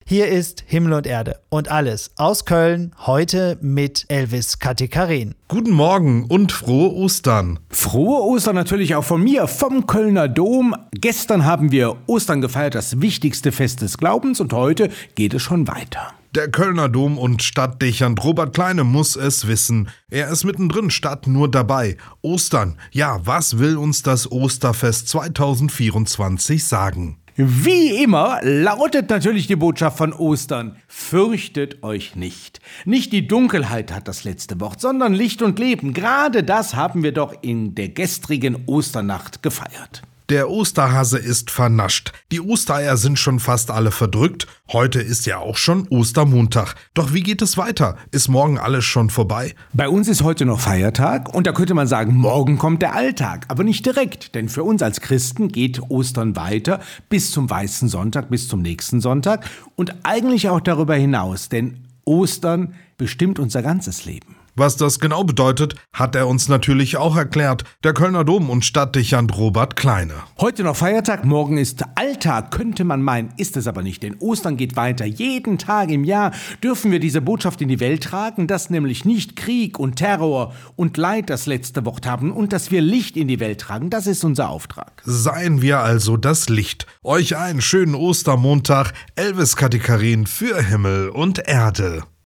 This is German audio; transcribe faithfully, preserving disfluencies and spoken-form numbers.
Hier ist Himmel und Erde und alles aus Köln, heute mit Elvis Katekarin. Guten Morgen und frohe Ostern. Frohe Ostern natürlich auch von mir, vom Kölner Dom. Gestern haben wir Ostern gefeiert, das wichtigste Fest des Glaubens, und heute geht es schon weiter. Der Kölner Dom- und Stadtdechant Robert Kleine muss es wissen. Er ist mittendrin statt nur dabei. Ostern, ja, was will uns das Osterfest zwanzig vierundzwanzig sagen? Wie immer lautet natürlich die Botschaft von Ostern: Fürchtet euch nicht. Nicht die Dunkelheit hat das letzte Wort, sondern Licht und Leben. Gerade das haben wir doch in der gestrigen Osternacht gefeiert. Der Osterhase ist vernascht. Die Ostereier sind schon fast alle verdrückt. Heute ist ja auch schon Ostermontag. Doch wie geht es weiter? Ist morgen alles schon vorbei? Bei uns ist heute noch Feiertag und da könnte man sagen, morgen kommt der Alltag. Aber nicht direkt, denn für uns als Christen geht Ostern weiter bis zum Weißen Sonntag, bis zum nächsten Sonntag und eigentlich auch darüber hinaus, denn Ostern bestimmt unser ganzes Leben. Was das genau bedeutet, hat er uns natürlich auch erklärt, der Kölner Dom- und Stadtdechant Robert Kleine. Heute noch Feiertag, morgen ist Alltag, könnte man meinen, ist es aber nicht, denn Ostern geht weiter. Jeden Tag im Jahr dürfen wir diese Botschaft in die Welt tragen, dass nämlich nicht Krieg und Terror und Leid das letzte Wort haben und dass wir Licht in die Welt tragen, das ist unser Auftrag. Seien wir also das Licht. Euch einen schönen Ostermontag, Elvis Katekarin für Himmel und Erde.